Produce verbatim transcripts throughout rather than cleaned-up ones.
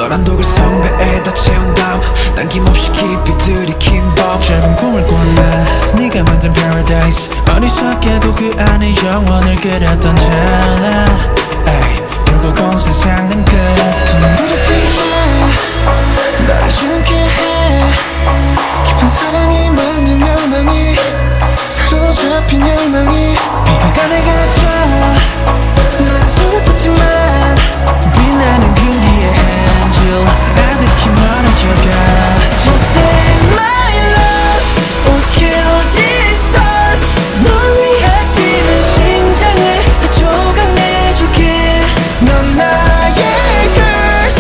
너란 독을 성배에다 채운 다음 남김없이 깊이 들이킨 밤 짧은 꿈을 꿨네 네가 만든 paradise 어리석게도 그 안에 영원을 그렸던 찰나 결국 온 세상은 끝 눈부셔 뜨지 나를 지나게 해 깊은 사랑이 만든 멸망이 사로잡힌 열망이 비가 가내가자 나는 손을 뻗지만 빛나는 그 뒤에 angel 아득히 멀어져가 Just say my love or kill this heart 널 위해 뛰는 심장을 다 조각내줄게 넌 나의 curse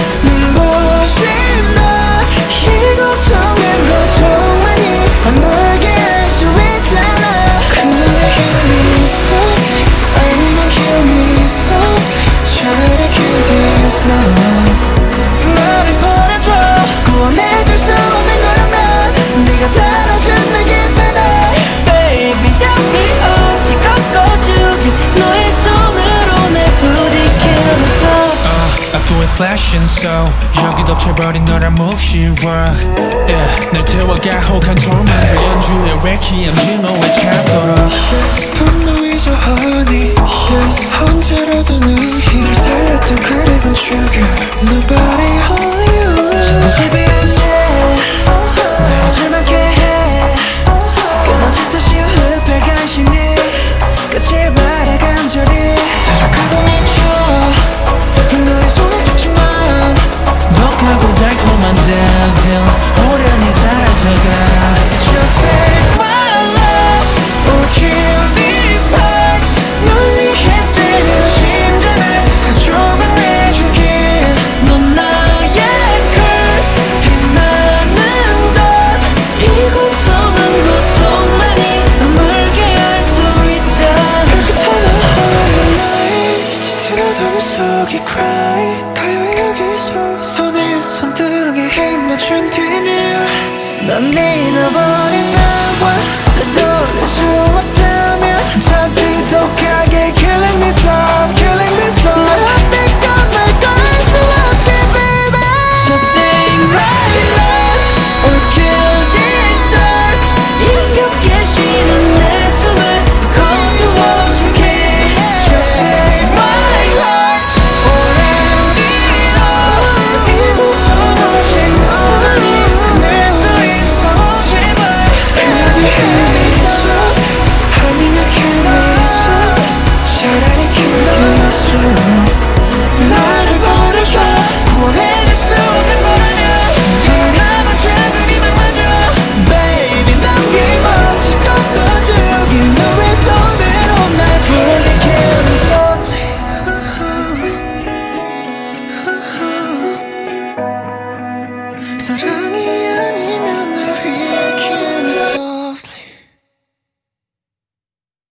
눈부신 날 이 고통은 고통만이 아물게 할 수 있잖아 그녀의 kill me softly 아니면 kill me softly 차라리 kill this love 나를 버려줘 구원해줄 수 없는 거라면 네가 달아준 내 기회다 Baby 잡기 없이 꺾어주기 너의 손으로 날 부딪히면서 uh, 앞도에 flashing so 여기 덮쳐버린 너란 무시워 yeah, 날 태워가 혹한 torment 연주의 requiem 진호에 찾도록 Yes 분노이자 honey Yes 언제라도 너희 날 살렸던 그리고 죽여 Nobody only you 전부 지배한 채 나를 절망케 해 끊어질 듯이 흡해 간신히 끝을 바라 간절히 타락하고 미쳐 너의 손을 잡지만 독하고 달콤한 devil 호련히 사라져가 Just save my love or kill these hearts 널 위해 뛰는 심장을 다 조각내주길 넌 나의 curse 빛나는 듯 이 고통은 고통만이 아물게 할 수 있잖아 깨끗한 하루 night 짙은 어둠 속에 cry 가요 여기서 손에 손등에 힘 맞춘 뒤는 넌 잃어버린 나와 되돌릴 수 없다면 저 지독하게